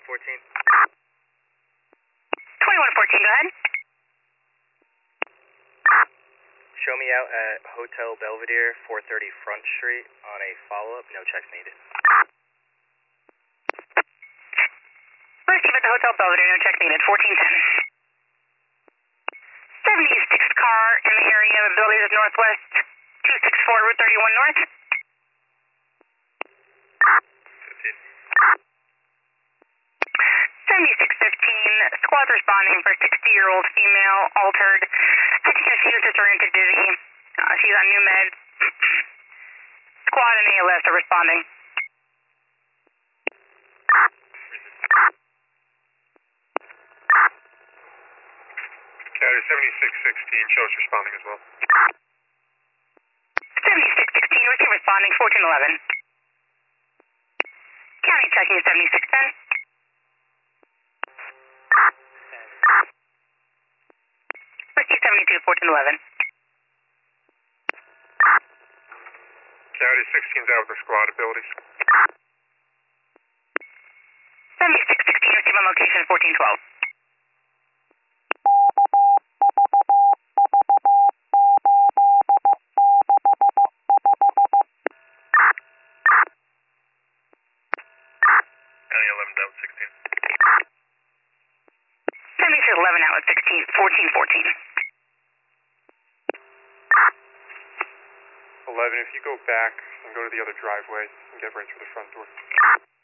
2114. 2114, go ahead. Show me out at Hotel Belvedere, 430 Front Street on a follow-up, no checks needed. Receive at the Hotel Belvedere, no check needed, 1410. 76th car in the area, ability is northwest, 264 Route 31 North. 7615, squad responding for 60-year-old female, altered, agitated, disoriented, dizzy. She's on new med. Squad and ALS are responding. County 7616, shows responding as well. 7616, receive responding, 1411. County checking 7610. Receive 72, 1411. County 16's out with the squad abilities. 7616, receive on location, 1412. County 11 out with 16. 7611 out with 16, 1414. 11, if you go back and go to the other driveway and get right through the front door.